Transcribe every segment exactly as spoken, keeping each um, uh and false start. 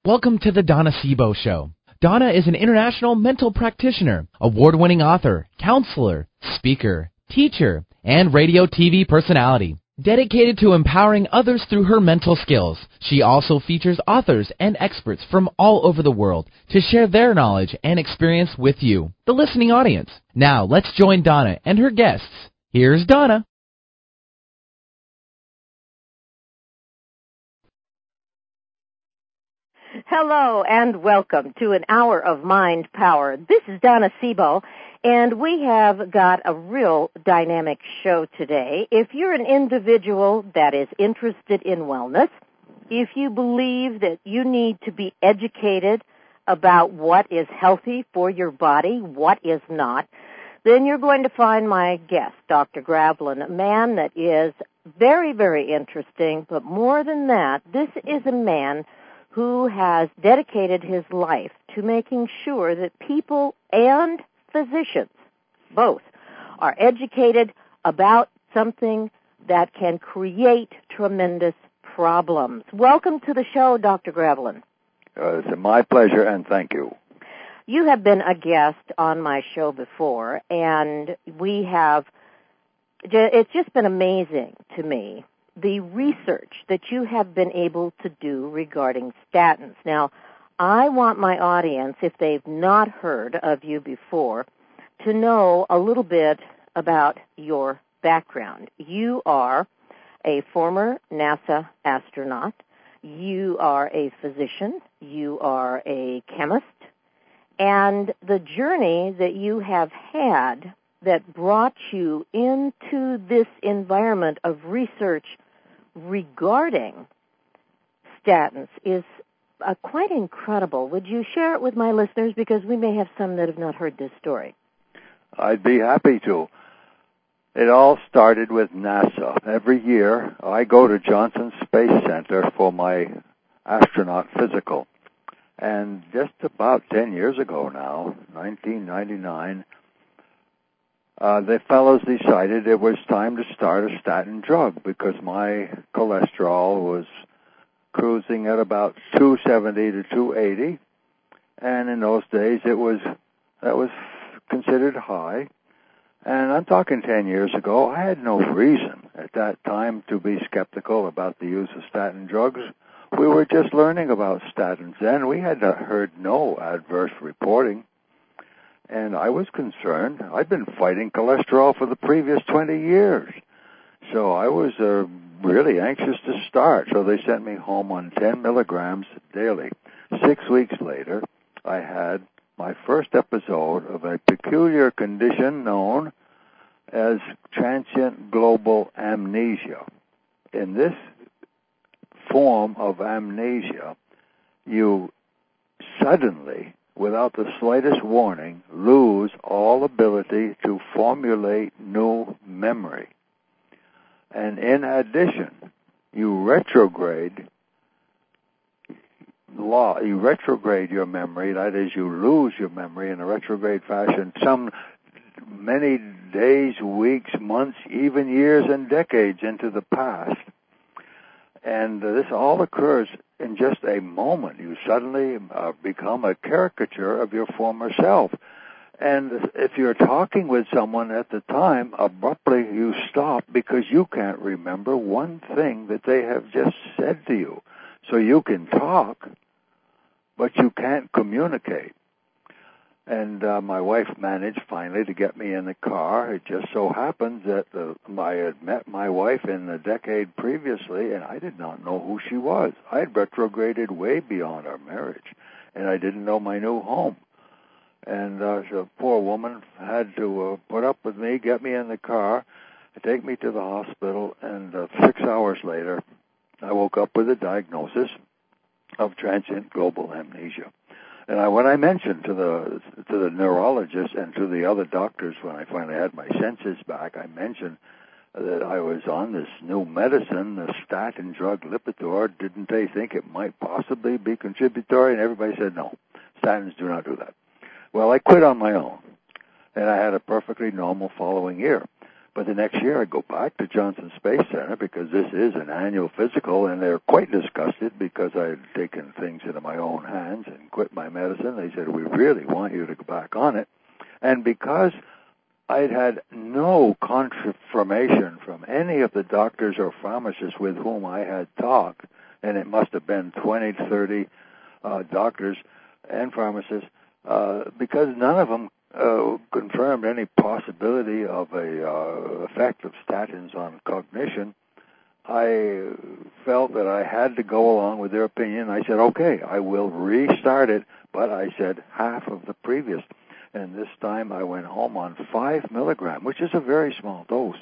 Welcome to the Donna Sebo Show. Donna is an international mental practitioner, award-winning author, counselor, speaker, teacher, and radio T V personality. Dedicated to empowering others through her mental skills, she also features authors and experts from all over the world to share their knowledge and experience with you, the listening audience. Now, let's join Donna and her guests. Here's Donna. Hello and welcome to an hour of Mind Power. This is Donna Sebo, and we have got a real dynamic show today. If you're an individual that is interested in wellness, if you believe that you need to be educated about what is healthy for your body, what is not, then you're going to find my guest, Doctor Gravlin, a man that is very, very interesting, but more than that, this is a man who has dedicated his life to making sure that people and physicians, both, are educated about something that can create tremendous problems. Welcome to the show, Doctor Gravlin. Uh, it's my pleasure, and thank you. You have been a guest on my show before, and we have, it's just been amazing to me, the research that you have been able to do regarding statins. Now, I want my audience, if they've not heard of you before, to know a little bit about your background. You are a former NASA astronaut. You are a physician. You are a chemist. And the journey that you have had that brought you into this environment of research regarding statins is uh, quite incredible. Would you share it with my listeners, because we may have some that have not heard this story? I'd be happy to. It all started with NASA. Every year I go to Johnson Space Center for my astronaut physical. And just about ten years ago now, nineteen ninety-nine, Uh, the fellows decided it was time to start a statin drug because my cholesterol was cruising at about two seventy to two eighty, and in those days it was that was considered high. And I'm talking ten years ago. I had no reason at that time to be skeptical about the use of statin drugs. We were just learning about statins then. We had heard no adverse reporting. And I was concerned. I'd been fighting cholesterol for the previous twenty years. So I was uh, really anxious to start. So they sent me home on ten milligrams daily. Six weeks later, I had my first episode of a peculiar condition known as transient global amnesia. In this form of amnesia, you suddenly, without the slightest warning, lose all ability to formulate new memory. And in addition, you retrograde law, you retrograde your memory, that is, you lose your memory in a retrograde fashion some many days, weeks, months, even years and decades into the past. And uh, this all occurs in just a moment. You suddenly uh, become a caricature of your former self. And if you're talking with someone at the time, abruptly you stop because you can't remember one thing that they have just said to you. So you can talk, but you can't communicate. And uh, my wife managed finally to get me in the car. It just so happens that uh, I had met my wife in the decade previously, and I did not know who she was. I had retrograded way beyond our marriage, and I didn't know my new home. And uh, the poor woman had to uh, put up with me, get me in the car, take me to the hospital, and uh, six hours later, I woke up with a diagnosis of transient global amnesia. And I, when I mentioned to the to the neurologist and to the other doctors when I finally had my senses back, I mentioned that I was on this new medicine, the statin drug Lipitor. Didn't they think it might possibly be contributory? And everybody said no, statins do not do that. Well, I quit on my own, and I had a perfectly normal following year. But the next year I go back to Johnson Space Center because this is an annual physical, and they're quite disgusted because I had taken things into my own hands and quit my medicine. They said, we really want you to go back on it. And because I'd had no confirmation from any of the doctors or pharmacists with whom I had talked, and it must have been twenty, thirty uh, doctors and pharmacists, uh, because none of them uh, confirmed any possibility of a uh, effect of statins on cognition, I felt that I had to go along with their opinion. I said, okay, I will restart it, but I said half of the previous. And this time I went home on five milligram, which is a very small dose.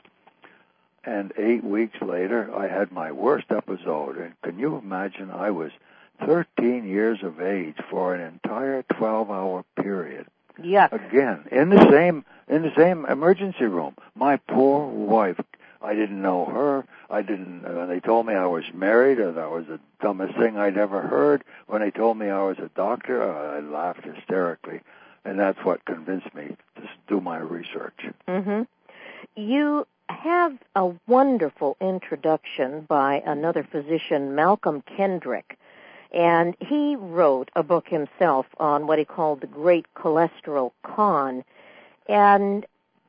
And eight weeks later, I had my worst episode. And can you imagine, I was thirteen years of age for an entire twelve-hour period. Yes. Again, in the same in the same emergency room. My poor wife. I didn't know her. I didn't. Uh, they told me I was married, and that was the dumbest thing I'd ever heard. When they told me I was a doctor, uh, I laughed hysterically. And that's what convinced me to do my research. Mm-hmm. You have a wonderful introduction by another physician, Malcolm Kendrick, and he wrote a book himself on what he called the Great Cholesterol Con. And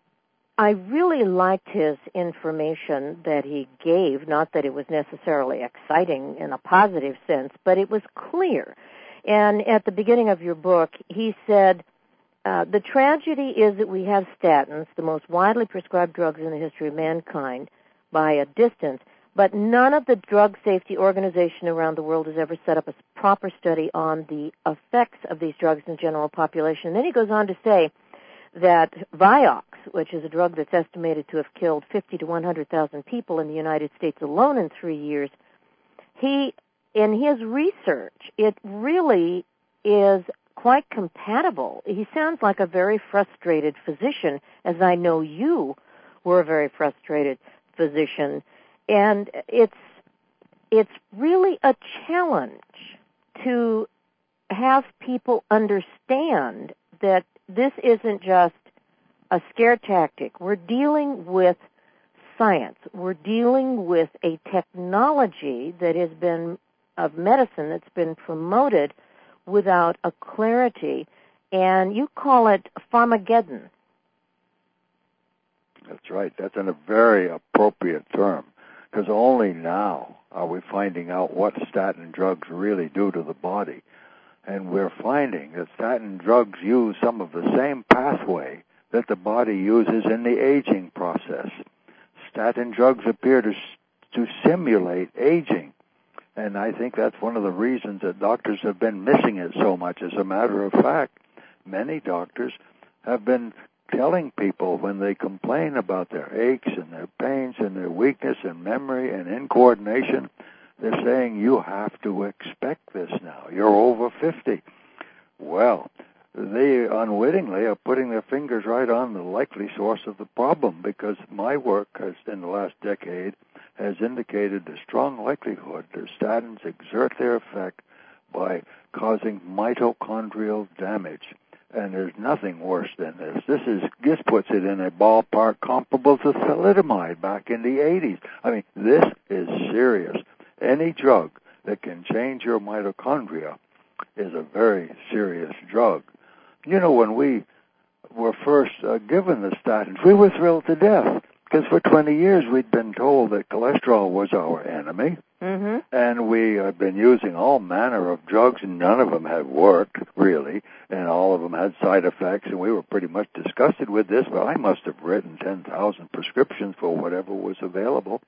I really liked his information that he gave, not that it was necessarily exciting in a positive sense, but it was clear. And at the beginning of your book, he said, Uh, the tragedy is that we have statins, the most widely prescribed drugs in the history of mankind, by a distance, but none of the Drug Safety Organization around the world has ever set up a proper study on the effects of these drugs in the general population. And then he goes on to say that Vioxx, which is a drug that's estimated to have killed fifty to one hundred thousand people in the United States alone in three years, he, in his research, it really is quite compatible. He sounds like a very frustrated physician, as I know you were a very frustrated physician. And it's it's really a challenge to have people understand that this isn't just a scare tactic. We're dealing with science. We're dealing with a technology that has been, of medicine, that's been promoted without a clarity, and you call it Pharmageddon. That's right. That's a very appropriate term, because only now are we finding out what statin drugs really do to the body. And we're finding that statin drugs use some of the same pathway that the body uses in the aging process. Statin drugs appear to, to simulate aging. And I think that's one of the reasons that doctors have been missing it so much. As a matter of fact, many doctors have been telling people when they complain about their aches and their pains and their weakness in memory and in coordination, they're saying, you have to expect this now. You're over fifty. Well, they unwittingly are putting their fingers right on the likely source of the problem, because my work has, in the last decade, has indicated the strong likelihood that statins exert their effect by causing mitochondrial damage. And there's nothing worse than this. This is this puts it in a ballpark comparable to thalidomide back in the eighties. I mean, this is serious. Any drug that can change your mitochondria is a very serious drug. You know, when we were first uh, given the statins, we were thrilled to death, because for twenty years we'd been told that cholesterol was our enemy, mm-hmm. and we had been using all manner of drugs, and none of them had worked, really, and all of them had side effects, and we were pretty much disgusted with this, but I must have written ten thousand prescriptions for whatever was available.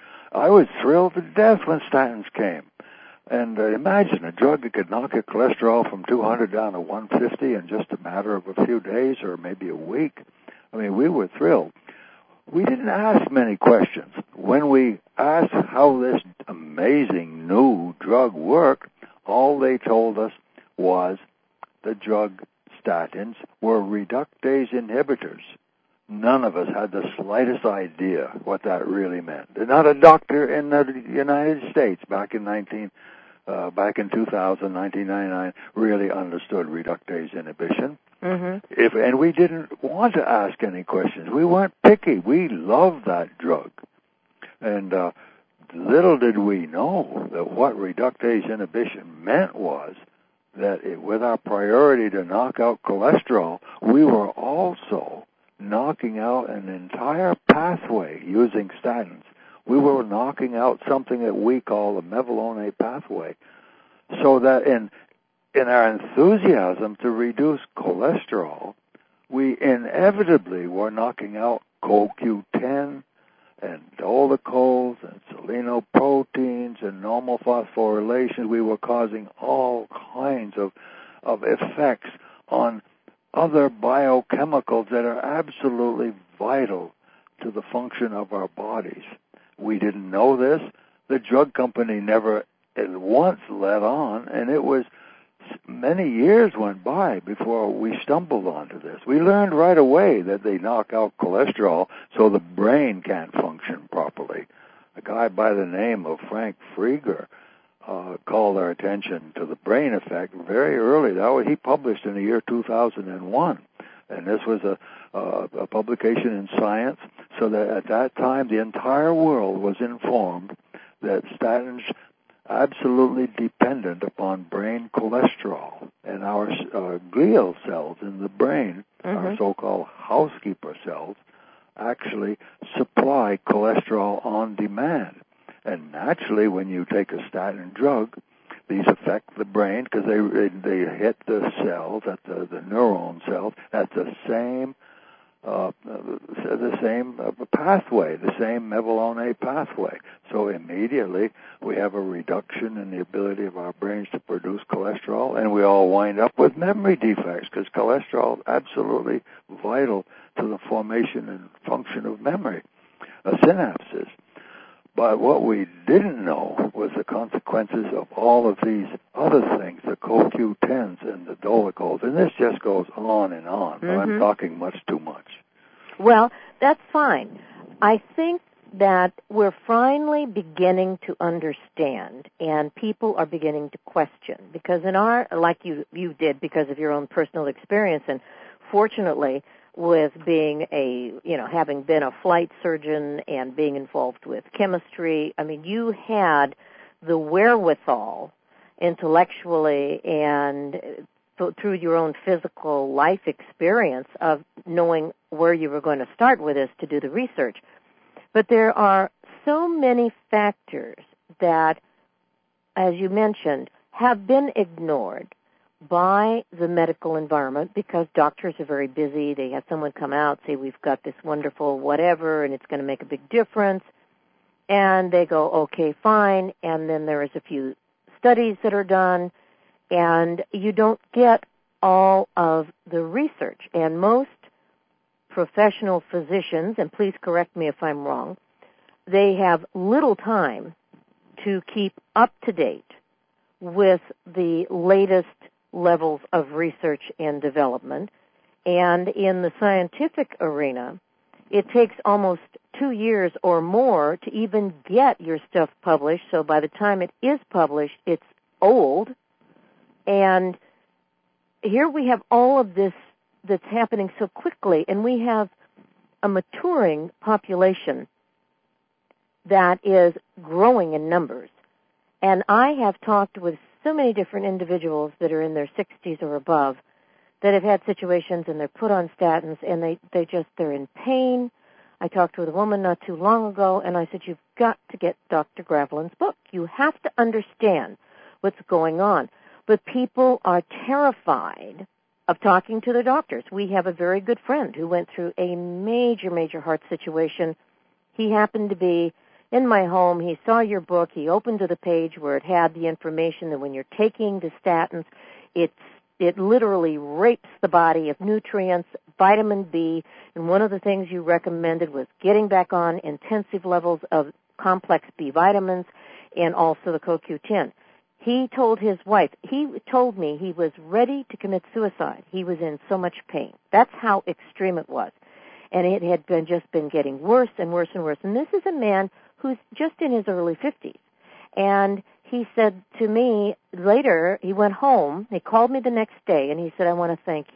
I was thrilled to death when statins came. And uh, imagine a drug that could knock your cholesterol from two hundred down to one fifty in just a matter of a few days or maybe a week. I mean, we were thrilled. We didn't ask many questions. When we asked how this amazing new drug worked, all they told us was the drug statins were reductase inhibitors. None of us had the slightest idea what that really meant. Not a doctor in the United States back in nineteen, uh, back in two thousand, nineteen ninety-nine, really understood reductase inhibition. Mm-hmm. If and we didn't want to ask any questions. We weren't picky. We loved that drug. And uh, little did we know that what reductase inhibition meant was that it, with our priority to knock out cholesterol, we were also knocking out an entire pathway using statins. We were knocking out something that we call the mevalonate pathway, so that in in our enthusiasm to reduce cholesterol, we inevitably were knocking out C O Q ten and dolichols and selenoproteins and normal phosphorylations. We were causing all kinds of, of effects on other biochemicals that are absolutely vital to the function of our bodies. We didn't know this. The drug company never once let on, and it was many years went by before we stumbled onto this. We learned right away that they knock out cholesterol so the brain can't function properly. A guy by the name of Frank Frieger uh, called our attention to the brain effect very early. That was, he published in the year two thousand one, and this was a, uh, a publication in Science, so that at that time the entire world was informed that statins absolutely dependent upon brain cholesterol, and our uh, glial cells in the brain, mm-hmm. our so-called housekeeper cells, actually supply cholesterol on demand. And naturally, when you take a statin drug, these affect the brain because they they hit the cells, at the, the neuron cells, at the same Uh, the same uh, pathway, the same mevalonate pathway. So immediately we have a reduction in the ability of our brains to produce cholesterol, and we all wind up with memory defects because cholesterol is absolutely vital to the formation and function of memory, uh, synapses. But what we didn't know was the consequences of all of these other things, the C O Q tens and the dolichols. And this just goes on and on. Mm-hmm. I'm talking much too much. Well, that's fine. I think that we're finally beginning to understand, and people are beginning to question. Because in our, like you, you did because of your own personal experience, and fortunately, with being a, you know, having been a flight surgeon and being involved with chemistry, I mean, you had the wherewithal intellectually and through your own physical life experience of knowing where you were going to start with this to do the research. But there are so many factors that, as you mentioned, have been ignored by the medical environment because doctors are very busy. They have someone come out, say, we've got this wonderful whatever, and it's going to make a big difference. And they go, okay, fine. And then there is a few studies that are done, and you don't get all of the research. And most professional physicians, and please correct me if I'm wrong, they have little time to keep up to date with the latest levels of research and development. And in the scientific arena, it takes almost two years or more to even get your stuff published. So by the time it is published, it's old. And here we have all of this that's happening so quickly, and we have a maturing population that is growing in numbers. And I have talked with so many different individuals that are in their sixties or above that have had situations and they're put on statins and they, they just, they're in pain. I talked with a woman not too long ago and I said, you've got to get Doctor Gravelin's book. You have to understand what's going on. But people are terrified of talking to their doctors. We have a very good friend who went through a major, major heart situation. He happened to be in my home. He saw your book. He opened to the page where it had the information that when you're taking the statins, it's, it literally rapes the body of nutrients, vitamin B, and one of the things you recommended was getting back on intensive levels of complex B vitamins and also the C O Q ten. He told his wife, he told me he was ready to commit suicide. He was in so much pain. That's how extreme it was. And it had been just been getting worse and worse and worse. And this is a man who's just in his early fifties. And he said to me later, he went home, he called me the next day, and he said, I want to thank you.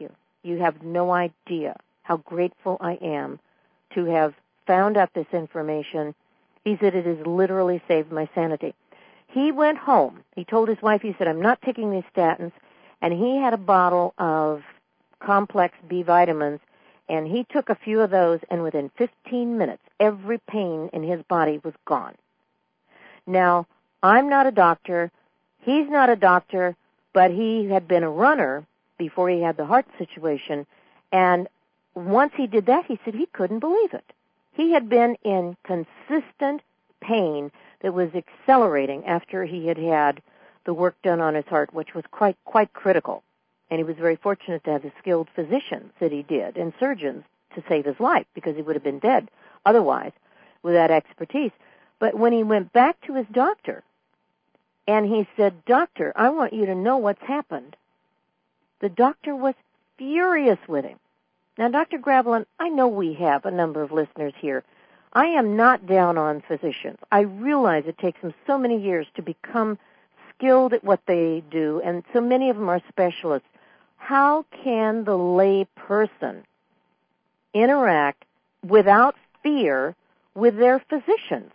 You have no idea how grateful I am to have found out this information. He said it has literally saved my sanity. He went home. He told his wife, he said, I'm not taking these statins. And he had a bottle of complex B vitamins, and he took a few of those, and within fifteen minutes, every pain in his body was gone. Now, I'm not a doctor. He's not a doctor, but he had been a runner before he had the heart situation. And once he did that, he said he couldn't believe it. He had been in consistent pain that was accelerating after he had had the work done on his heart, which was quite quite critical. And he was very fortunate to have the skilled physicians that he did and surgeons to save his life, because he would have been dead otherwise with that expertise. But when he went back to his doctor and he said, Doctor, I want you to know what's happened, the doctor was furious with him. Now, Doctor Gravelin, I know we have a number of listeners here. I am not down on physicians. I realize it takes them so many years to become skilled at what they do, and so many of them are specialists. How can the lay person interact without fear with their physicians?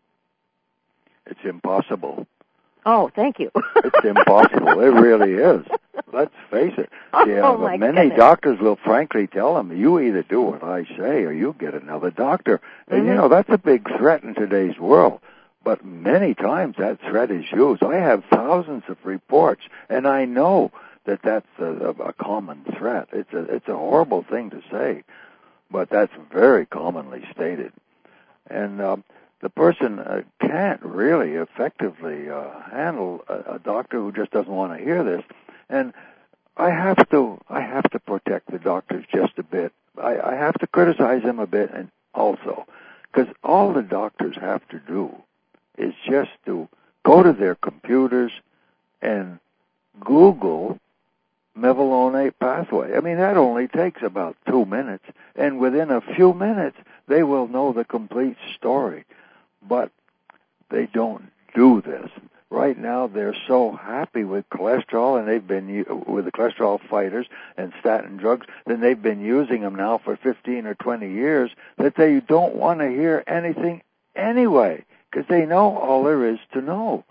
It's impossible. Oh, thank you. It's impossible. It really is. Let's face it. Oh, Yeah, my many goodness. doctors will frankly tell them, you either do what I say or you get another doctor. And, Mm-hmm. you know, that's a big threat in today's world. But many times that threat is used. I have thousands of reports, and I know that that's a, a common threat. It's a, it's a horrible thing to say, but that's very commonly stated. And um, the person uh, can't really effectively uh, handle a, a doctor who just doesn't want to hear this. And I have to, I have to protect the doctors just a bit. I, I have to criticize them a bit, and also, because all the doctors have to do is just to go to their computers and Google mevalonate pathway. I mean, that only takes about two minutes, and within a few minutes, they will know the complete story. But they don't do this. Right now, they're so happy with cholesterol, and they've been with the cholesterol fighters and statin drugs, then they've been using them now for fifteen or twenty years, that they don't want to hear anything anyway, because they know all there is to know.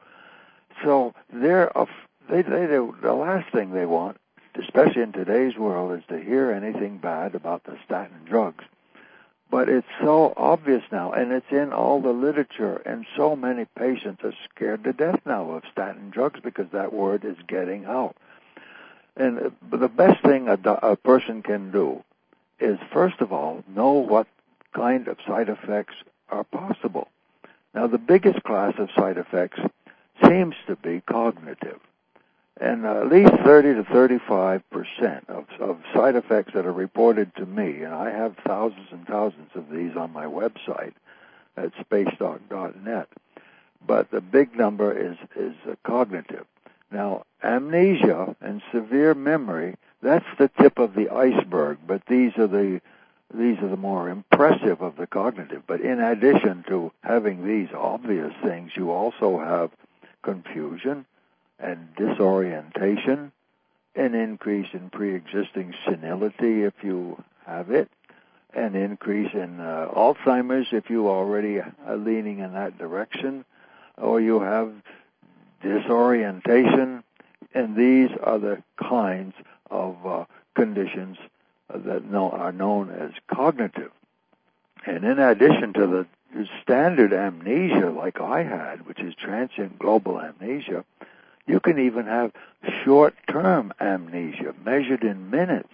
So they're they, they, they the last thing they want, especially in today's world, is to hear anything bad about the statin drugs. But it's so obvious now, and it's in all the literature, and so many patients are scared to death now of statin drugs because that word is getting out. And the best thing a, a person can do is, first of all, know what kind of side effects are possible. Now, the biggest class of side effects seems to be cognitive. And uh, at least thirty to thirty-five percent of, of side effects that are reported to me, and I have thousands and thousands of these on my website at spacedoc dot net, but the big number is, is uh, cognitive. Now, amnesia and severe memory, that's the tip of the iceberg, but these are the these are the more impressive of the cognitive. But in addition to having these obvious things, you also have confusion and disorientation, an increase in pre-existing senility if you have it, an increase in uh, Alzheimer's if you already are leaning in that direction, or you have disorientation, and these are the kinds of uh, conditions that know, are known as cognitive. And in addition to the standard amnesia like I had, which is transient global amnesia, you can even have short-term amnesia measured in minutes.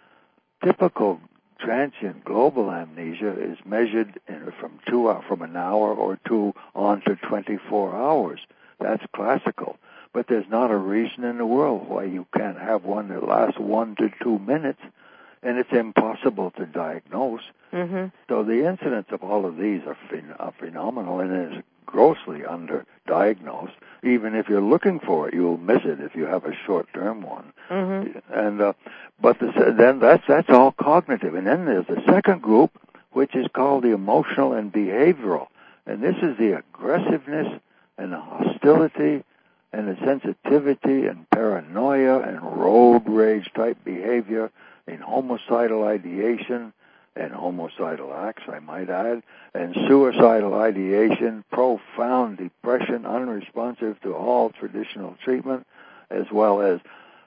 Typical transient global amnesia is measured in, from two from an hour or two on to twenty-four hours. That's classical. But there's not a reason in the world why you can't have one that lasts one to two minutes, and it's impossible to diagnose. Mm-hmm. So the incidence of all of these are, phen- are phenomenal, and is grossly underdiagnosed. Even if you're looking for it, you'll miss it if you have a short-term one. Mm-hmm. And uh, but the, then that's that's all cognitive. And then there's the second group, which is called the emotional and behavioral. And this is the aggressiveness and the hostility and the sensitivity and paranoia and road rage type behavior in homicidal ideation and homicidal acts, I might add, and suicidal ideation, profound depression, unresponsive to all traditional treatment, as well as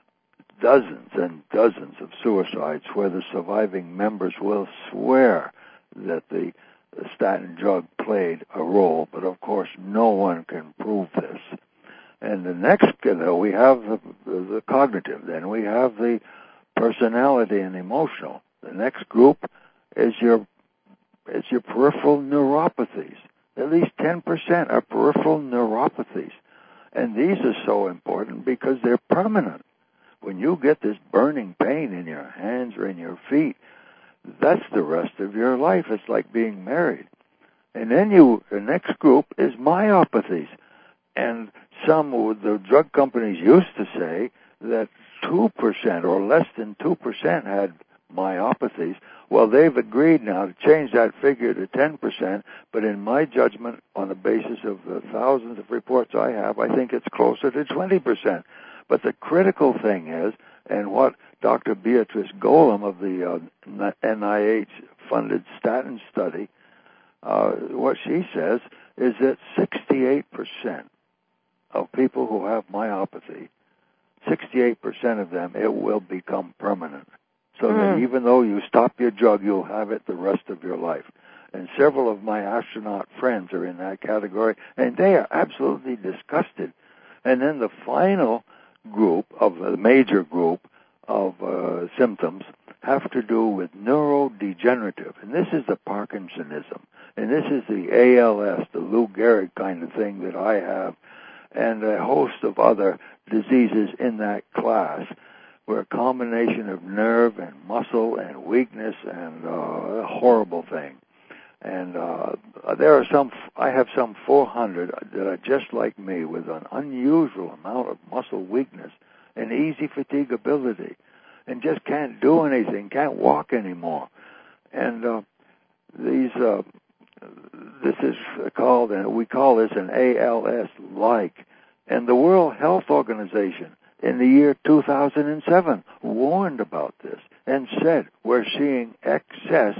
dozens and dozens of suicides where the surviving members will swear that the, the statin drug played a role, but of course no one can prove this. And the next, you know, we have the, the cognitive, then we have the personality and emotional. The next group is your is your peripheral neuropathies. At least ten percent are peripheral neuropathies. And these are so important because they're permanent. When you get this burning pain in your hands or in your feet, that's the rest of your life. It's like being married. And then you, the next group is myopathies. And some, the drug companies used to say that two percent or less than two percent had myopathies. Well, they've agreed now to change that figure to ten percent, but in my judgment, on the basis of the thousands of reports I have, I think it's closer to twenty percent. But the critical thing is, and what Doctor Beatrice Golem of the uh, N I H-funded statin study, uh, what she says is that sixty-eight percent of people who have myopathy, sixty-eight percent of them, it will become permanent. So mm. that even though you stop your drug, you'll have it the rest of your life. And several of my astronaut friends are in that category, and they are absolutely disgusted. And then the final group, of the major group of uh, symptoms, have to do with neurodegenerative. And this is the Parkinsonism. And this is the A L S, the Lou Gehrig kind of thing that I have, and a host of other diseases in that class, where a combination of nerve and muscle and weakness and uh, a horrible thing. And uh, there are some, I have some four hundred that are just like me with an unusual amount of muscle weakness and easy fatigability and just can't do anything, can't walk anymore. And uh, these, uh, this is called, and we call this an A L S-like. And the World Health Organization in the year two thousand seven warned about this and said we're seeing excess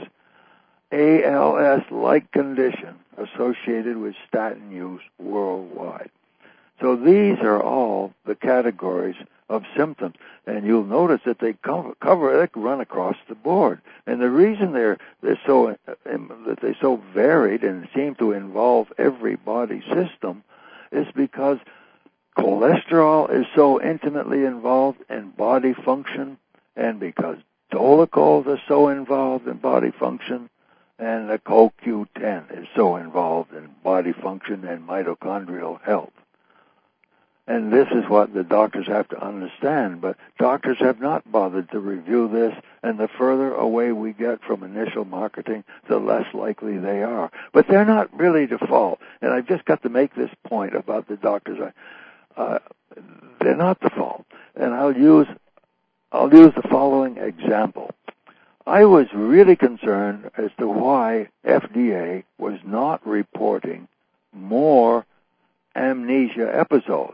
A L S-like condition associated with statin use worldwide. So these are all the categories of symptoms, and you'll notice that they cover, cover they run across the board. And the reason they're they're so that they're so varied and seem to involve every body system is because cholesterol is so intimately involved in body function, and because dolichols are so involved in body function, and the C O Q ten is so involved in body function and mitochondrial health. And this is what the doctors have to understand, but doctors have not bothered to review this, and the further away we get from initial marketing, the less likely they are. But they're not really to fault, and I've just got to make this point about the doctors. Uh, they're not the fault, and I'll use I'll use the following example. I was really concerned as to why F D A was not reporting more amnesia episodes.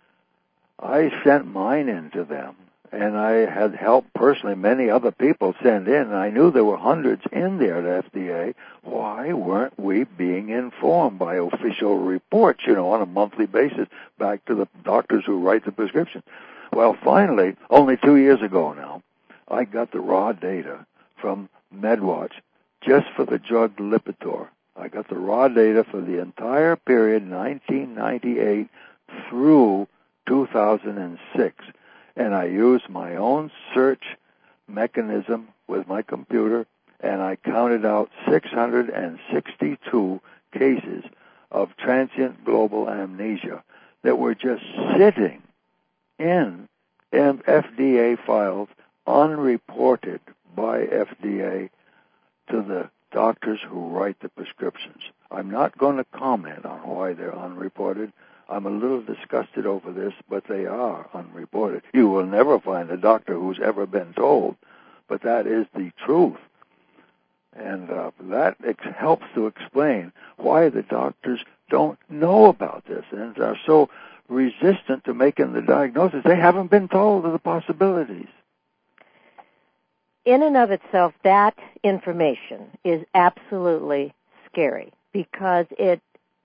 I sent mine in to them, and I had helped personally many other people send in, and I knew there were hundreds in there at F D A. Why weren't we being informed by official reports, you know, on a monthly basis back to the doctors who write the prescription? Well, finally, only two years ago now, I got the raw data from MedWatch just for the drug Lipitor. I got the raw data for the entire period, nineteen ninety-eight through two thousand six, and I used my own search mechanism with my computer, and I counted out six hundred sixty-two cases of transient global amnesia that were just sitting in F D A files, unreported by F D A to the doctors who write the prescriptions. I'm not going to comment on why they're unreported. I'm a little disgusted over this, but they are unreported. You will never find a doctor who's ever been told, but that is the truth. And uh, that ex- helps to explain why the doctors don't know about this and are so resistant to making the diagnosis. They haven't been told of the possibilities. in and of itself, that information is absolutely scary because it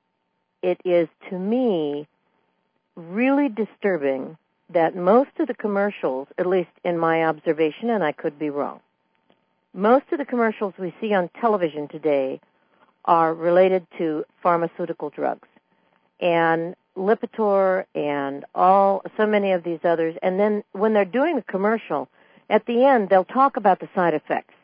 it is, to me, really disturbing that most of the commercials, at least in my observation, and I could be wrong, most of the commercials we see on television today are related to pharmaceutical drugs. And Lipitor and all, so many of these others. And then when they're doing the commercial, at the end, they'll talk about the side effects.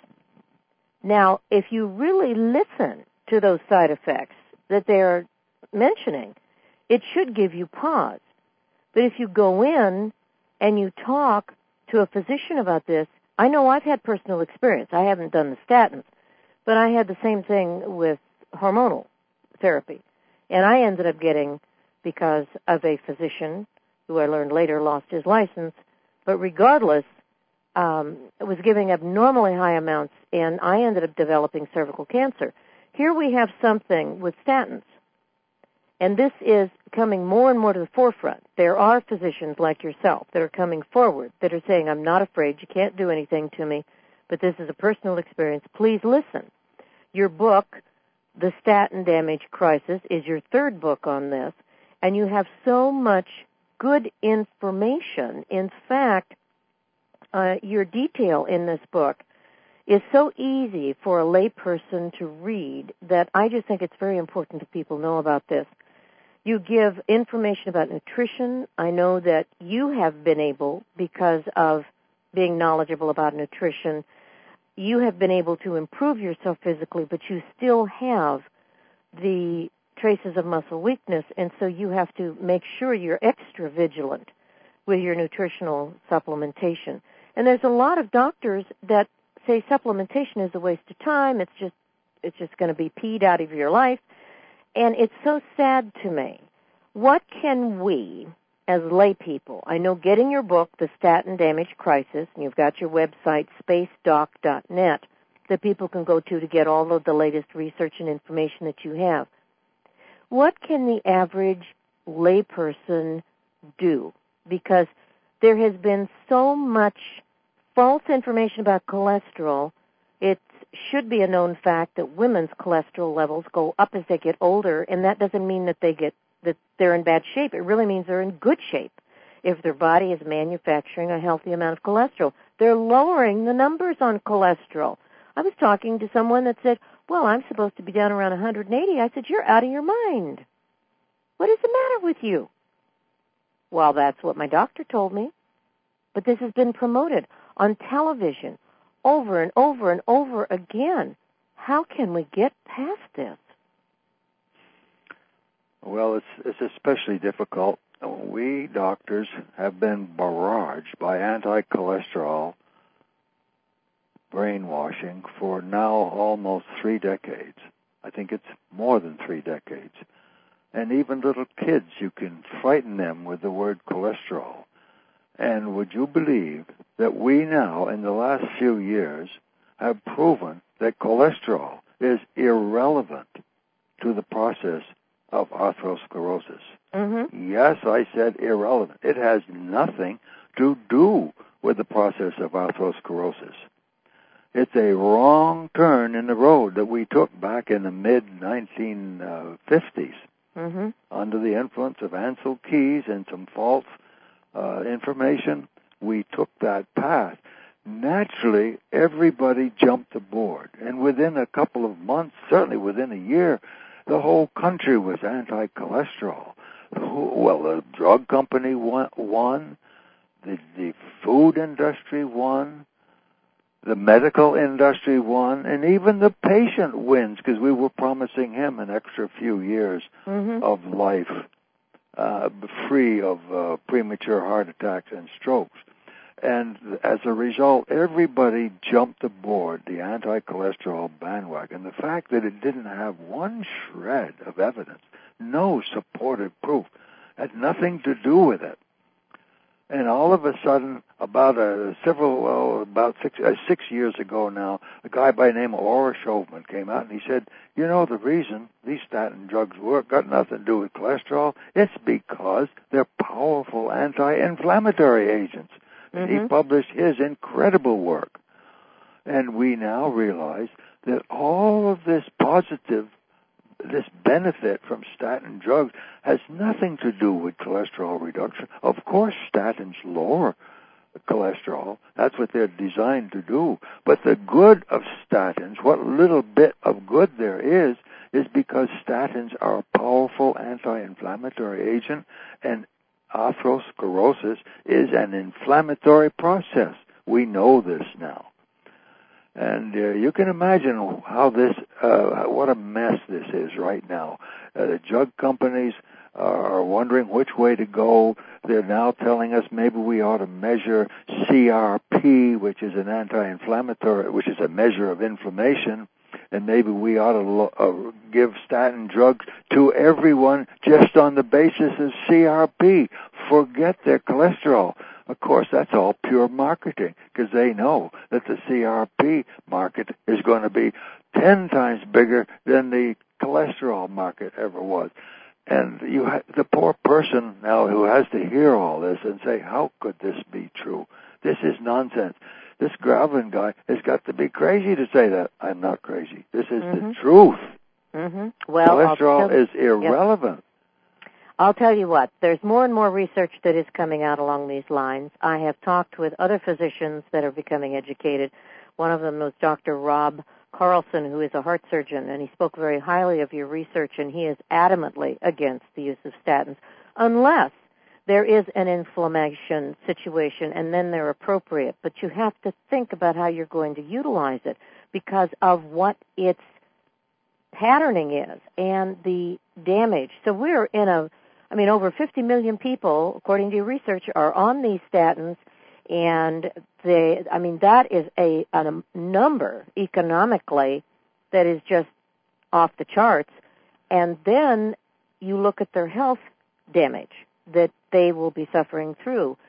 Now, if you really listen to those side effects that they're mentioning, it should give you pause. But if you go in and you talk to a physician about this, I know I've had personal experience. I haven't done the statins, but I had the same thing with hormonal therapy. And I ended up getting, because of a physician who I learned later lost his license, but regardless, um, was giving abnormally high amounts, and I ended up developing cervical cancer. Here we have something with statins, and this is coming more and more to the forefront. There are physicians like yourself that are coming forward that are saying, I'm not afraid, you can't do anything to me, but this is a personal experience. Please listen. Your book, The Statin Damage Crisis, is your third book on this, and you have so much good information. In fact, uh, your detail in this book is so easy for a layperson to read that I just think it's very important that people know about this. You give information about nutrition. I know that you have been able, because of being knowledgeable about nutrition, you have been able to improve yourself physically, but you still have the traces of muscle weakness, and so you have to make sure you're extra vigilant with your nutritional supplementation. And there's a lot of doctors that say supplementation is a waste of time, it's just it's just going to be peed out of your life, and it's so sad to me. What can we, as lay people, I know getting your book, The Statin Damage Crisis, and you've got your website, space doc dot net, that people can go to to get all of the latest research and information that you have. What can the average layperson do? Because there has been so much false information about cholesterol. It should be a known fact that women's cholesterol levels go up as they get older, and that doesn't mean that they get that they're in bad shape. It really means they're in good shape if their body is manufacturing a healthy amount of cholesterol. They're lowering the numbers on cholesterol. I was talking to someone that said, well, I'm supposed to be down around one hundred eighty. I said, you're out of your mind. What is the matter with you? Well, that's what my doctor told me. But this has been promoted on television over and over and over again. How can we get past this? Well, it's it's especially difficult. We doctors have been barraged by anti-cholesterol brainwashing for now almost three decades. I think it's more than three decades. And even little kids, you can frighten them with the word cholesterol. And would you believe that we now, in the last few years, have proven that cholesterol is irrelevant to the process of atherosclerosis? Mm-hmm. Yes, I said irrelevant. It has nothing to do with the process of atherosclerosis. It's a wrong turn in the road that we took back in the mid nineteen fifties mm-hmm. under the influence of Ancel Keys and some false uh, information. We took that path. Naturally, everybody jumped aboard, and within a couple of months, certainly within a year, the whole country was anti-cholesterol. Well, the drug company won, the, the food industry won, the medical industry won, and even the patient wins, because we were promising him an extra few years mm-hmm. of life, uh, free of uh, premature heart attacks and strokes. And as a result, everybody jumped aboard the anti-cholesterol bandwagon. The fact that it didn't have one shred of evidence, no supportive proof, had nothing to do with it. And all of a sudden, about a, several, well, about six, uh, six years ago now, a guy by the name of Ora Shulman came out and he said, you know, the reason these statin drugs work got nothing to do with cholesterol. It's because they're powerful anti-inflammatory agents. Mm-hmm. He published his incredible work. And we now realize that all of this positive, this benefit from statin drugs has nothing to do with cholesterol reduction. Of course, statins lower cholesterol. That's what they're designed to do. But the good of statins, what little bit of good there is, is because statins are a powerful anti-inflammatory agent, and atherosclerosis is an inflammatory process. We know this now. And uh, you can imagine how this, uh, what a mess this is right now. Uh, the drug companies are wondering which way to go. They're now telling us maybe we ought to measure C R P, which is an anti-inflammatory, which is a measure of inflammation, and maybe we ought to lo- uh, give statin drugs to everyone just on the basis of C R P. Forget their cholesterol. Of course, that's all pure marketing, because they know that the C R P market is going to be ten times bigger than the cholesterol market ever was. And you, ha- the poor person now who has to hear all this and say, how could this be true? This is nonsense. This Gravlin guy has got to be crazy to say that. I'm not crazy. This is mm-hmm. the truth. Mm-hmm. Well, cholesterol tell- is irrelevant. Yes. I'll tell you what, there's more and more research that is coming out along these lines. I have talked with other physicians that are becoming educated. One of them was Doctor Rob Carlson, who is a heart surgeon, and he spoke very highly of your research, and he is adamantly against the use of statins unless there is an inflammation situation, and then they're appropriate. But you have to think about how you're going to utilize it because of what its patterning is and the damage. So we're in a, I mean, over fifty million people, according to your research, are on these statins. And they, I mean, that is a, a number economically that is just off the charts. And then you look at their health damage that they will be suffering through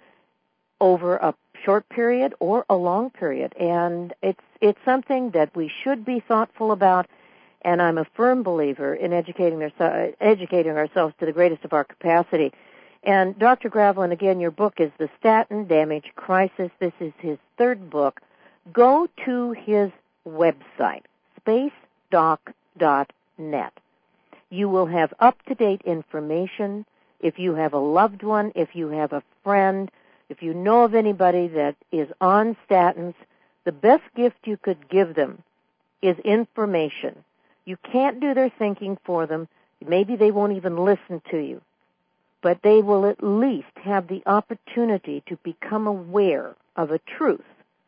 over a short period or a long period. And it's it's something that we should be thoughtful about. And I'm a firm believer in educating, their, educating ourselves to the greatest of our capacity. And Doctor Gravlin, again, your book is The Statin Damage Crisis. This is his third book. Go to his website, space doc dot net. You will have up-to-date information. If you have a loved one, if you have a friend, if you know of anybody that is on statins, the best gift you could give them is information. You can't do their thinking for them. Maybe they won't even listen to you. But they will at least have the opportunity to become aware of a truth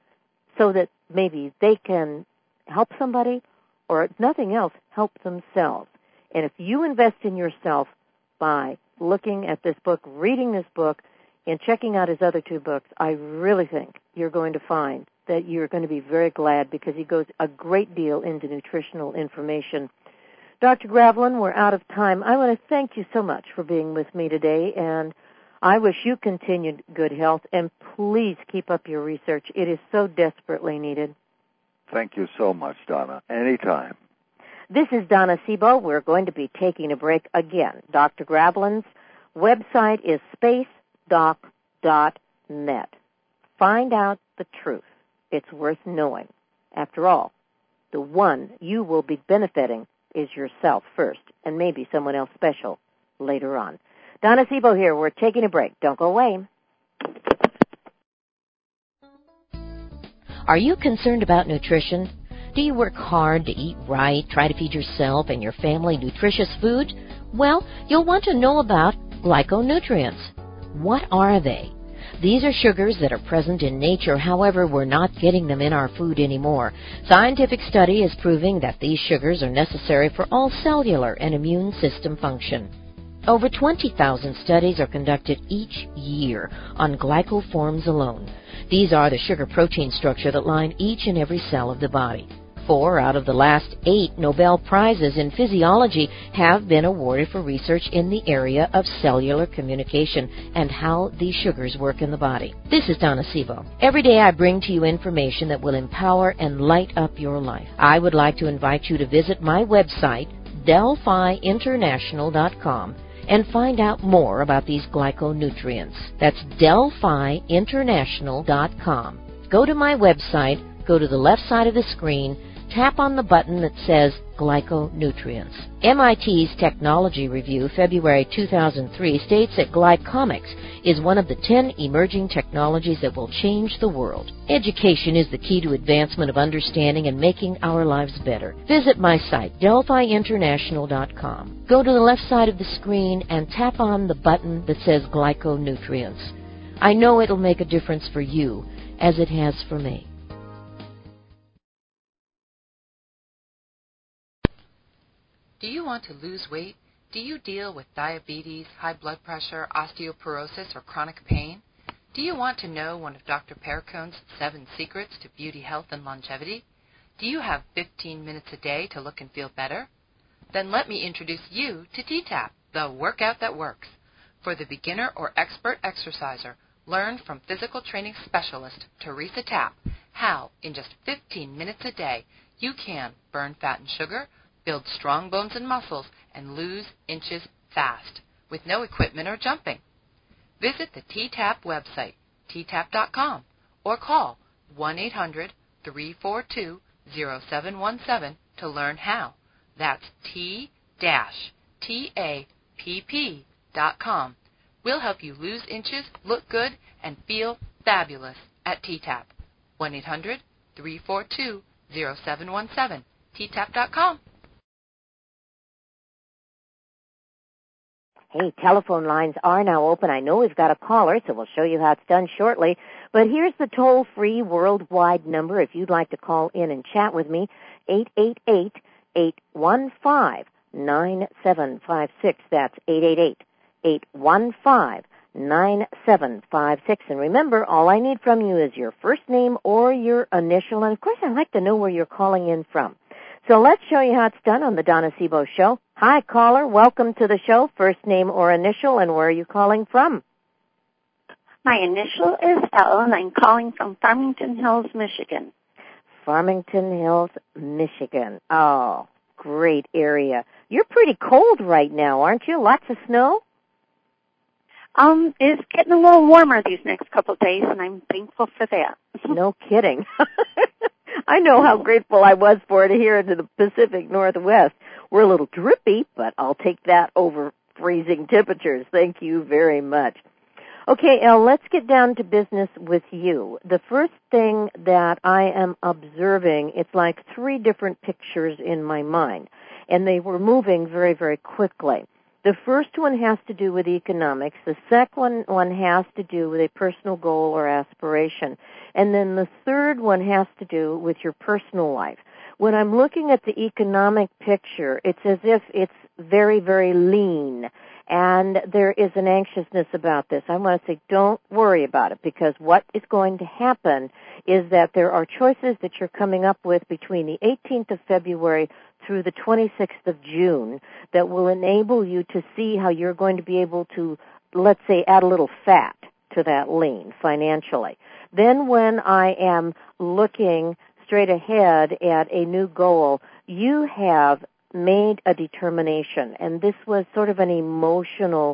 so that maybe they can help somebody or, if nothing else, help themselves. And if you invest in yourself by looking at this book, reading this book, and checking out his other two books, I really think you're going to find that you're going to be very glad because he goes a great deal into nutritional information. Doctor Gravlin, we're out of time. I want to thank you so much for being with me today, and I wish you continued good health, and please keep up your research. It is so desperately needed. Thank you so much, Donna. Anytime. This is Donna Sebo. We're going to be taking a break again. Doctor Gravlin's website is space doc dot net. Find out the truth. It's worth knowing. After all, the one you will be benefiting is yourself first, and maybe someone else special later on. Donna Sebo here. We're taking a break. Don't go away. Are you concerned about nutrition? Do you work hard to eat right, try to feed yourself and your family nutritious food? Well, you'll want to know about glyconutrients. What are they? These are sugars that are present in nature, however, we're not getting them in our food anymore. Scientific study is proving that these sugars are necessary for all cellular and immune system function. Over twenty thousand studies are conducted each year on glycoforms alone. These are the sugar protein structure that line each and every cell of the body. Four out of the last eight Nobel Prizes in physiology have been awarded for research in the area of cellular communication and how these sugars work in the body. This is Donna Sebo. Every day I bring to you information that will empower and light up your life. I would like to invite you to visit my website, Delphi International dot com, and find out more about these glyconutrients. That's Delphi International dot com. Go to my website, Go to the left side of the screen, tap on the button that says Glyconutrients. M I T's Technology Review, February two thousand three, states that glycomics is one of the ten emerging technologies that will change the world. Education is the key to advancement of understanding and making our lives better. Visit my site, Delphi International dot com. Go to the left side of the screen and tap on the button that says Glyconutrients. I know it'll make a difference for you, as it has for me. Do you want to lose weight? Do you deal with diabetes, high blood pressure, osteoporosis, or chronic pain? Do you want to know one of Doctor Perricone's seven secrets to beauty, health, and longevity? Do you have fifteen minutes a day to look and feel better? Then let me introduce you to T TAP, the workout that works. For the beginner or expert exerciser, learn from physical training specialist Teresa Tapp how, in just fifteen minutes a day, you can burn fat and sugar, build strong bones and muscles, and lose inches fast, with no equipment or jumping. Visit the T TAP website, T tap dot com, or call one eight hundred, three four two, zero seven one seven to learn how. That's T T A P P dot com. We'll help you lose inches, look good, and feel fabulous at T TAP. one eight hundred, three four two, zero seven one seven, T tap dot com. Hey, telephone lines are now open. I know we've got a caller, so we'll show you how it's done shortly. But here's the toll-free worldwide number if you'd like to call in and chat with me, eight eight eight, eight one five, nine seven five six. That's eight eight eight, eight one five, nine seven five six. And remember, all I need from you is your first name or your initial. And, of course, I'd like to know where you're calling in from. So let's show you how it's done on the Donna Sebo Show. Hi, caller. Welcome to the show. First name or initial, and where are you calling from? My initial is L, and I'm calling from Farmington Hills, Michigan. Farmington Hills, Michigan. Oh, great area. You're pretty cold right now, aren't you? Lots of snow? Um, it's getting a little warmer these next couple of days, and I'm thankful for that. No kidding. I know how grateful I was for it here in the Pacific Northwest. We're a little drippy, but I'll take that over freezing temperatures. Thank you very much. Okay, Elle, let's get down to business with you. The first thing that I am observing, it's like three different pictures in my mind, and they were moving very, very quickly. The first one has to do with economics. The second one has to do with a personal goal or aspiration. And then the third one has to do with your personal life. When I'm looking at the economic picture, it's as if it's very, very lean. And there is an anxiousness about this. I want to say don't worry about it, because what is going to happen is that there are choices that you're coming up with between the eighteenth of February through the twenty-sixth of June that will enable you to see how you're going to be able to, let's say, add a little fat to that lean financially. Then when I am looking straight ahead at a new goal, you have made a determination, and this was sort of an emotional,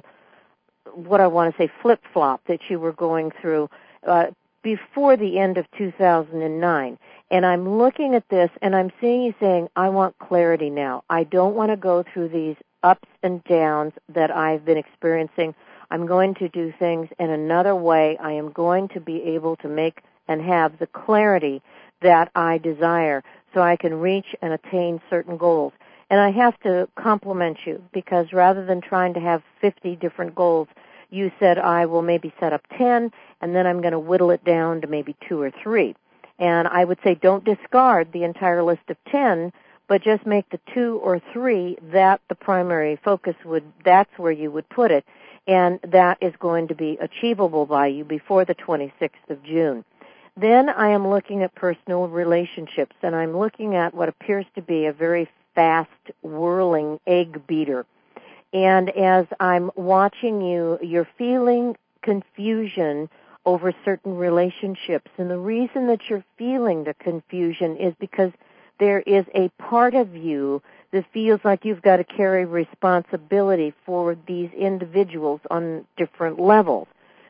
what I want to say, flip-flop that you were going through uh, before the end of two thousand nine. And I'm looking at this, and I'm seeing you saying, I want clarity now. I don't want to go through these ups and downs that I've been experiencing. I'm going to do things in another way. I am going to be able to make and have the clarity that I desire so I can reach and attain certain goals. And I have to compliment you, because rather than trying to have fifty different goals, you said I will maybe set up ten, and then I'm going to whittle it down to maybe two or three. And I would say don't discard the entire list of ten, but just make the two or three that the primary focus would, that's where you would put it. And that is going to be achievable by you before the twenty-sixth of June. Then I am looking at personal relationships, and I'm looking at what appears to be a very fast whirling egg beater. And as I'm watching you, you're feeling confusion over certain relationships. And the reason that you're feeling the confusion is because there is a part of you that feels like you've got to carry responsibility for these individuals on different levels.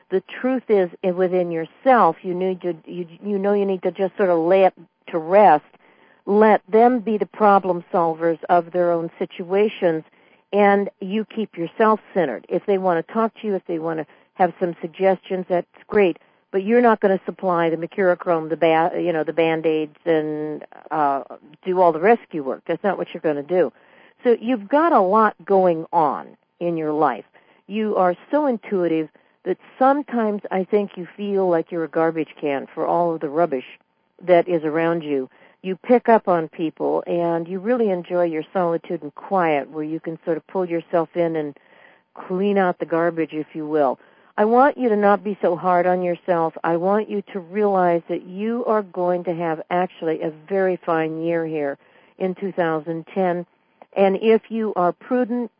the truth is within yourself. You need to, you, you know you need to just sort of lay it to rest. Let them be the problem solvers of their own situations, and you keep yourself centered. If they want to talk to you, if they want to have some suggestions, that's great. But you're not going to supply the mercurochrome, the ba- you know, the Band-Aids, and uh, do all the rescue work. That's not what you're going to do. So you've got a lot going on in your life. You are so intuitive that sometimes I think you feel like you're a garbage can for all of the rubbish that is around you. You pick up on people, and you really enjoy your solitude and quiet, where you can sort of pull yourself in and clean out the garbage, if you will. I want you to not be so hard on yourself. I want you to realize that you are going to have actually a very fine year here in two thousand ten. And if you are prudent,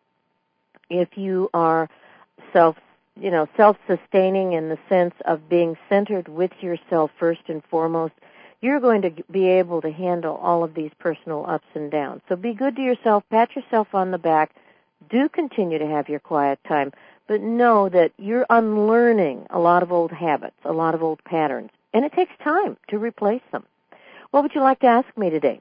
if you are self, you know, self-sustaining in the sense of being centered with yourself first and foremost, you're going to be able to handle all of these personal ups and downs. So be good to yourself, pat yourself on the back, do continue to have your quiet time, but know that you're unlearning a lot of old habits, a lot of old patterns, and it takes time to replace them. What would you like to ask me today?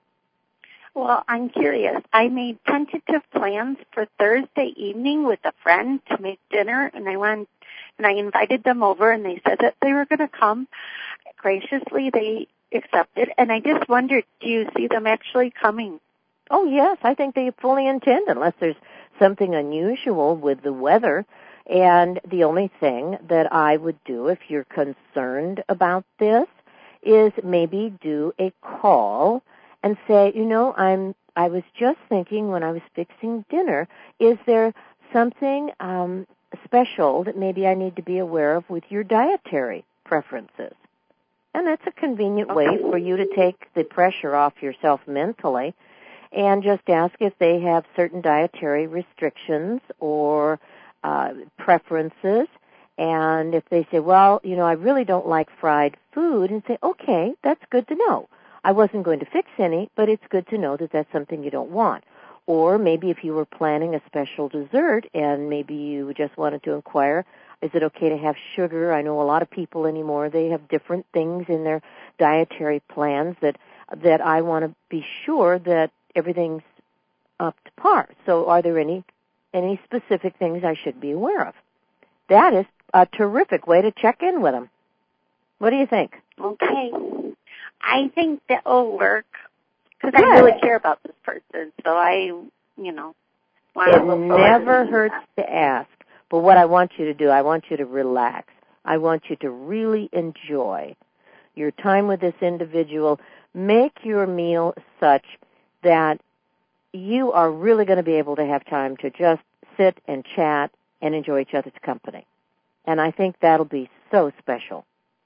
Well, I'm curious. I made tentative plans for Thursday evening with a friend to make dinner, and I went and I invited them over, and they said that they were going to come. Graciously, they accepted, and I just wondered, do you see them actually coming? Oh, yes, I think they fully intend, unless there's something unusual with the weather. And the only thing that I would do if you're concerned about this is maybe do a call and say, you know, I'm, I was just thinking when I was fixing dinner, is there something um, special that maybe I need to be aware of with your dietary preferences? And that's a convenient way for you to take the pressure off yourself mentally, and just ask if they have certain dietary restrictions or uh, preferences. And if they say, well, you know, I really don't like fried food, and say, okay, that's good to know. I wasn't going to fix any, but it's good to know that that's something you don't want. Or maybe if you were planning a special dessert and maybe you just wanted to inquire, is it okay to have sugar? I know a lot of people anymore, they have different things in their dietary plans that that I want to be sure that everything's up to par. So are there any any specific things I should be aware of? That is a terrific way to check in with them. What do you think? Okay. I think that will work because I really care about this person. So I, you know, want it to look never hurts to ask. But what I want you to do, I want you to relax. I want you to really enjoy your time with this individual. Make your meal such that you are really going to be able to have time to just sit and chat and enjoy each other's company. And I think that'll be so special.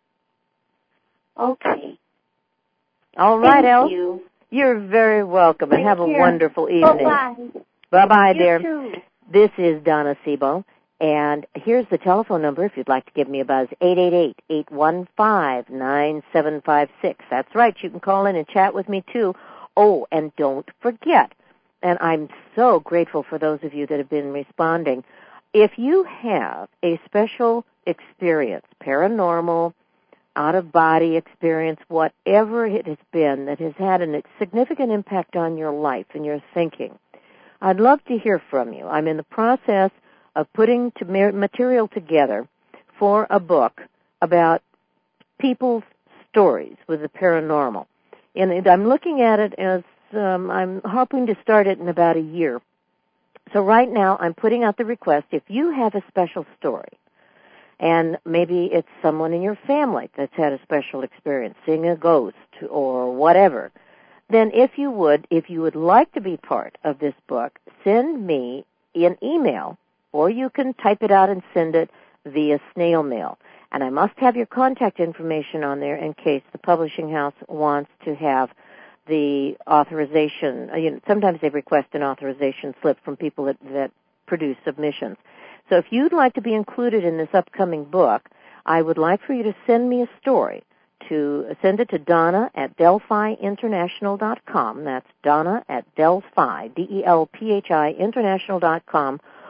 Okay. All right, Thank Elle. you. You're very welcome, and Take have care. a wonderful evening. Bye-bye. Bye-bye, You dear. too. This is Donna Sebo, and here's the telephone number if you'd like to give me a buzz, eight eight eight, eight one five, nine seven five six. That's right, you can call in and chat with me, too. Oh, and don't forget, and I'm so grateful for those of you that have been responding, if you have a special experience, paranormal, out-of-body experience, whatever it has been that has had a significant impact on your life and your thinking, I'd love to hear from you. I'm in the process of putting to material together for a book about people's stories with the paranormal. And I'm looking at it as um, I'm hoping to start it in about a year. So right now I'm putting out the request, if you have a special story, and maybe it's someone in your family that's had a special experience, seeing a ghost or whatever, then if you would, if you would like to be part of this book, send me an email, or you can type it out and send it via snail mail. And I must have your contact information on there in case the publishing house wants to have the authorization. You know, sometimes they request an authorization slip from people that, that produce submissions. So if you'd like to be included in this upcoming book, I would like for you to send me a story. To send it to Donna at Delphi International dot com. That's Donna at Delphi, D E L P H I, International dot com.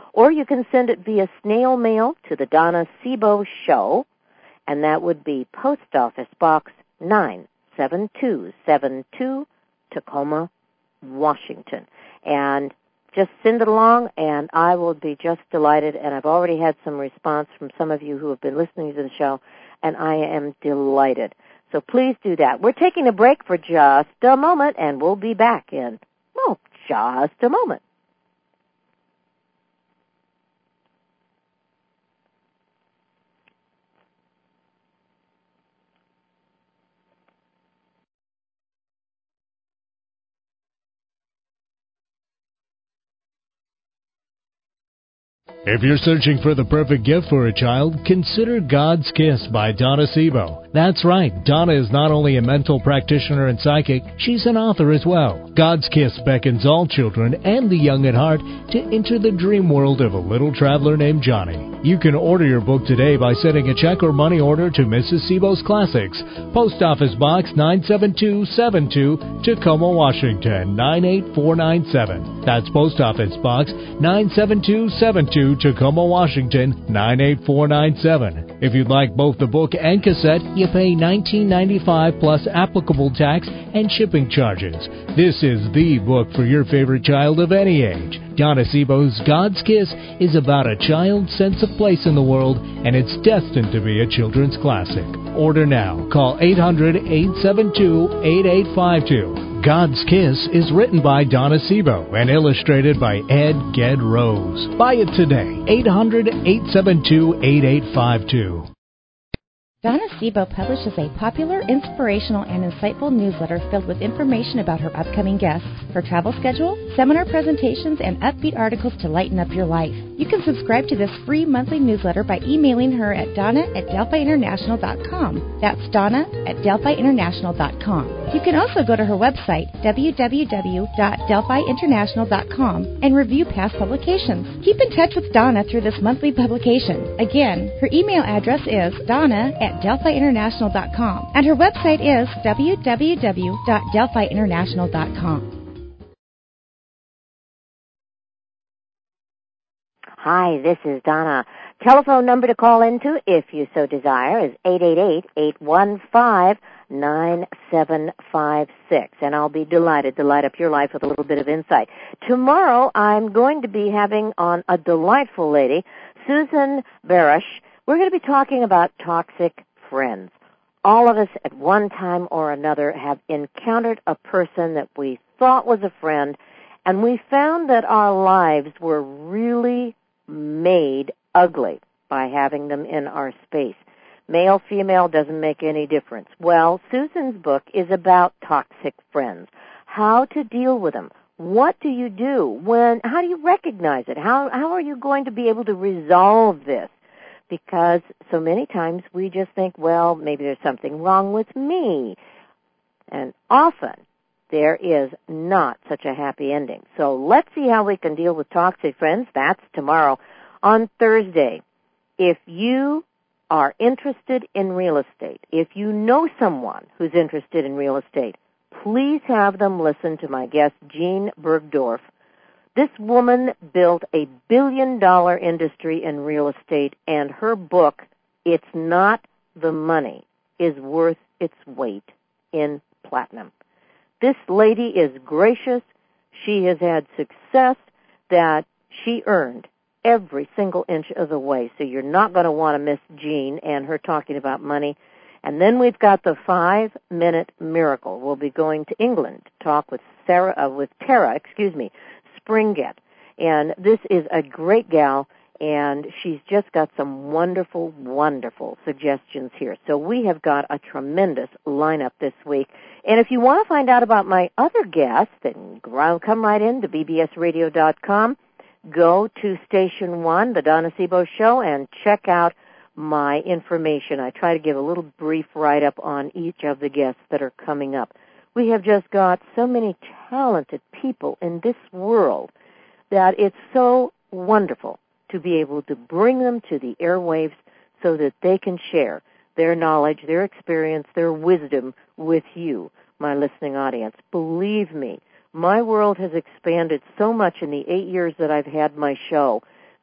or you can send it via snail mail to the Donna Sebo Show, and that would be Post Office Box nine seven two seven two, Tacoma, Washington. And just send it along, and I will be just delighted. And I've already had some response from some of you who have been listening to the show, and I am delighted. So please do that. We're taking a break for just a moment, and we'll be back in, well, just a moment. If you're searching for the perfect gift for a child, consider God's Kiss by Donna Sebo. That's right, Donna is not only a mental practitioner and psychic, she's an author as well. God's Kiss beckons all children and the young at heart to enter the dream world of a little traveler named Johnny. You can order your book today by sending a check or money order to Missus Sebo's Classics, Post Office Box nine seven two seven two, Tacoma, Washington nine eight four nine seven. That's Post Office Box nine seven two seven two, Tacoma, Washington nine eight four nine seven. If you'd like both the book and cassette, you pay nineteen ninety-five dollars plus applicable tax and shipping charges. This is the book for your favorite child of any age. Donna Sebo's God's Kiss is about a child's sense of place in the world, and it's destined to be a children's classic. Order now. Call eight hundred, eight seven two, eight eight five two. God's Kiss is written by Donna Sebo and illustrated by Ed Ged Rose. Buy it today. eight hundred, eight seven two, eight eight five two. Donna Sebo publishes a popular, inspirational, and insightful newsletter filled with information about her upcoming guests, her travel schedule, seminar presentations, and upbeat articles to lighten up your life. You can subscribe to this free monthly newsletter by emailing her at donna at delphi international dot com. That's donna at delphi international dot com. You can also go to her website, w w w dot delphi international dot com, and review past publications. Keep in touch with Donna through this monthly publication. Again, her email address is donna at delphi international dot com, and her website is w w w dot delphi international dot com. Hi, this is Donna. Telephone number to call into, if you so desire, is eight eight eight, eight one five, nine seven five six. And I'll be delighted to light up your life with a little bit of insight. Tomorrow, I'm going to be having on a delightful lady, Susan Barash. We're going to be talking about toxic friends. All of us at one time or another have encountered a person that we thought was a friend, and we found that our lives were really made ugly by having them in our space. Male, female, doesn't make any difference. Well, Susan's book is about toxic friends, how to deal with them. What do you do? When? How do you recognize it? How, how are you going to be able to resolve this? Because so many times we just think, well, maybe there's something wrong with me. And often there is not such a happy ending. So let's see how we can deal with toxic friends. That's tomorrow. On Thursday, if you are interested in real estate, if you know someone who's interested in real estate, please have them listen to my guest, Jean Bergdorf. This woman built a billion-dollar industry in real estate, and her book, It's Not the Money, is worth its weight in platinum. This lady is gracious. She has had success that she earned every single inch of the way, so you're not going to want to miss Jean and her talking about money. And then we've got the five-minute miracle. We'll be going to England to talk with Sarah, uh, with Tara, excuse me, Springett. And this is a great gal, and she's just got some wonderful, wonderful suggestions here. So we have got a tremendous lineup this week. And if you want to find out about my other guests, then come right in to b b s radio dot com. Go to Station one, the Donna Sebo Show, and check out my information. I try to give a little brief write-up on each of the guests that are coming up. We have just got so many talented people in this world that it's so wonderful to be able to bring them to the airwaves so that they can share their knowledge, their experience, their wisdom with you, my listening audience. Believe me, my world has expanded so much in the eight years that I've had my show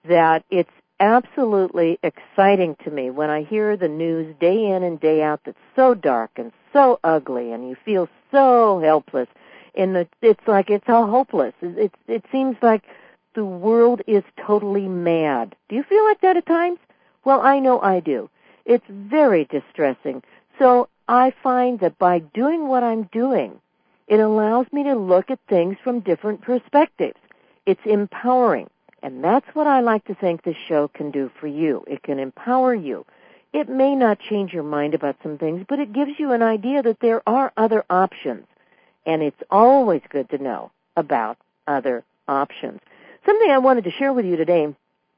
that it's absolutely exciting to me when I hear the news day in and day out that's so dark and so ugly, and you feel so helpless. In the, it's like it's all hopeless. It, it, it seems like the world is totally mad. Do you feel like that at times? Well, I know I do. It's very distressing. So I find that by doing what I'm doing, it allows me to look at things from different perspectives. It's empowering. And that's what I like to think this show can do for you. It can empower you. It may not change your mind about some things, but it gives you an idea that there are other options. And it's always good to know about other options. Something I wanted to share with you today,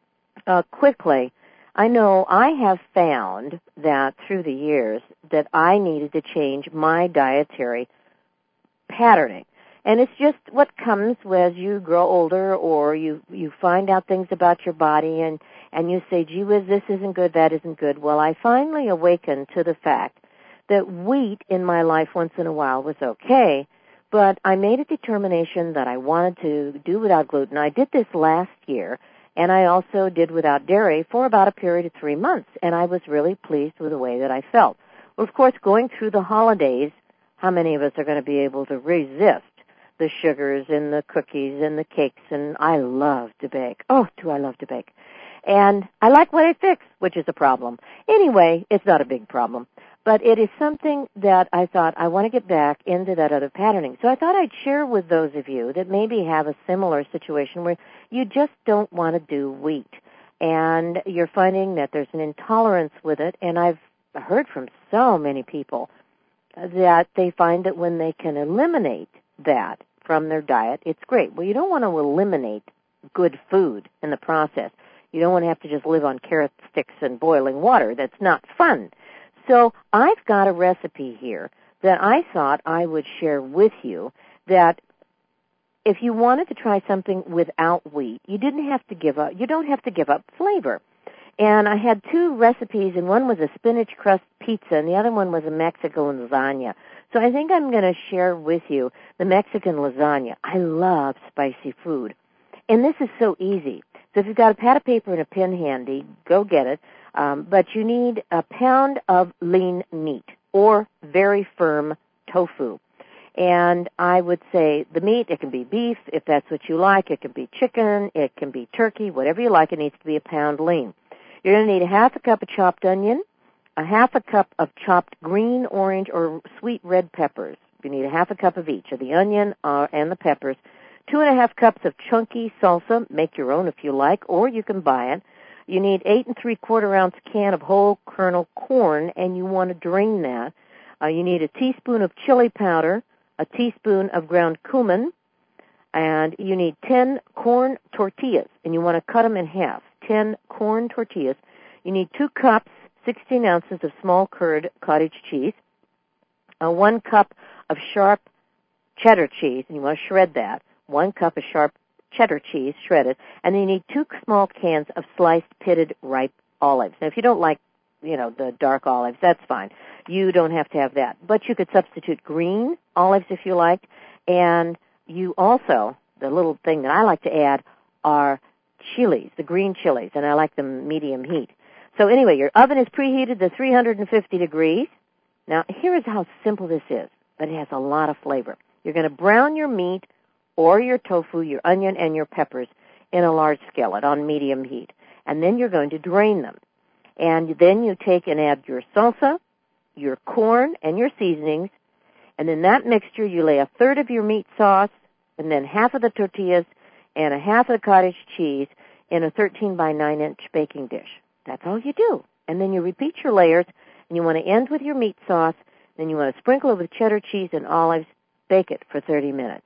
uh, quickly. I know I have found that through the years that I needed to change my dietary patterning. And it's just what comes as you grow older, or you, you find out things about your body and, and you say, gee whiz, this isn't good, that isn't good. Well, I finally awakened to the fact that wheat in my life once in a while was okay, but I made a determination that I wanted to do without gluten. I did this last year, and I also did without dairy for about a period of three months, and I was really pleased with the way that I felt. Well, of course, going through the holidays, how many of us are going to be able to resist the sugars and the cookies and the cakes? And I love to bake. Oh, do I love to bake. And I like what I fix, which is a problem. Anyway, it's not a big problem. But it is something that I thought I want to get back into that other patterning. So I thought I'd share with those of you that maybe have a similar situation where you just don't want to do wheat. And you're finding that there's an intolerance with it. And I've heard from so many people that they find that when they can eliminate that from their diet, it's great. Well, you don't want to eliminate good food in the process. You don't want to have to just live on carrot sticks and boiling water. That's not fun. So I've got a recipe here that I thought I would share with you that if you wanted to try something without wheat, you didn't have to give up, you don't have to give up flavor. And I had two recipes, and one was a spinach crust pizza, and the other one was a Mexican lasagna. So I think I'm going to share with you the Mexican lasagna. I love spicy food. And this is so easy. So if you've got a pad of paper and a pen handy, go get it. Um, but you need a pound of lean meat or very firm tofu. And I would say the meat, it can be beef if that's what you like. It can be chicken. It can be turkey. Whatever you like, it needs to be a pound lean. You're going to need a half a cup of chopped onion, a half a cup of chopped green, orange, or sweet red peppers. You need a half a cup of each of the onion uh, and the peppers. Two and a half cups of chunky salsa. Make your own if you like, or you can buy it. You need eight and three quarter ounce can of whole kernel corn, and you want to drain that. Uh, you need a teaspoon of chili powder, a teaspoon of ground cumin, and you need ten corn tortillas, and you want to cut them in half. ten corn tortillas. You need two cups, sixteen ounces of small curd cottage cheese, uh, one cup of sharp cheddar cheese, and you want to shred that. One cup of sharp cheddar cheese shredded, and then you need two small cans of sliced pitted ripe olives. Now, if you don't like, you know, the dark olives, that's fine. You don't have to have that. But you could substitute green olives if you liked, and you also, the little thing that I like to add are chilies, the green chilies, and I like them medium heat. So anyway, your oven is preheated to three hundred fifty degrees. Now, here is how simple this is, but it has a lot of flavor. You're going to brown your meat or your tofu, your onion, and your peppers in a large skillet on medium heat. And then you're going to drain them. And then you take and add your salsa, your corn, and your seasonings. And in that mixture, you lay a third of your meat sauce, and then half of the tortillas, and a half of the cottage cheese in a thirteen by nine inch baking dish. That's all you do. And then you repeat your layers, and you want to end with your meat sauce. Then you want to sprinkle it with cheddar cheese and olives. Bake it for thirty minutes.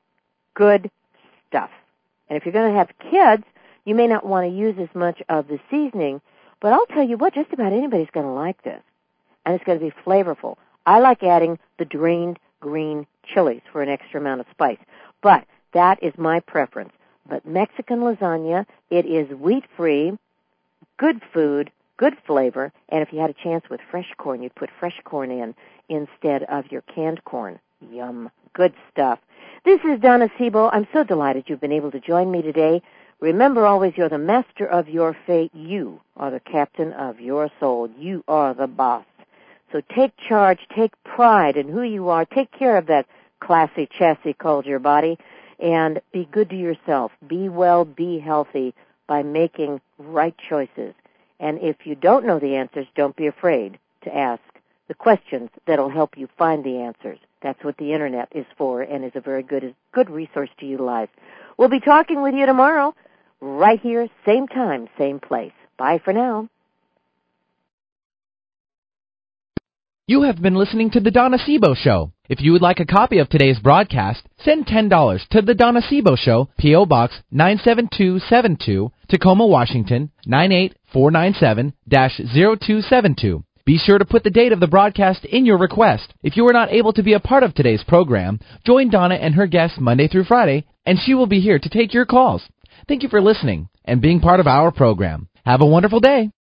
Good stuff. And if you're going to have kids, you may not want to use as much of the seasoning, but I'll tell you what, just about anybody's going to like this. And it's going to be flavorful. I like adding the drained green chilies for an extra amount of spice. But that is my preference. But Mexican lasagna, it is wheat-free, good food, good flavor, and if you had a chance with fresh corn, you'd put fresh corn in instead of your canned corn. Yum. Good stuff. This is Donna Sebo. I'm so delighted you've been able to join me today Remember always, you're the master of your fate. You are the captain of your soul. You are the boss. So take charge, take pride in who you are, take care of that classy chassis called your body, and be good to yourself. Be well, be healthy by making right choices. And if you don't know the answers, don't be afraid to ask the questions that'll help you find the answers. That's what the Internet is for and is a very good, good resource to utilize. We'll be talking with you tomorrow, right here, same time, same place. Bye for now. You have been listening to The Donna Sebo Show. If you would like a copy of today's broadcast, send ten dollars to The Donna Sebo Show, P O. Box nine seven two seven two, Tacoma, Washington, nine eight four nine seven zero two seven two. Be sure to put the date of the broadcast in your request. If you are not able to be a part of today's program, join Donna and her guests Monday through Friday, and she will be here to take your calls. Thank you for listening and being part of our program. Have a wonderful day.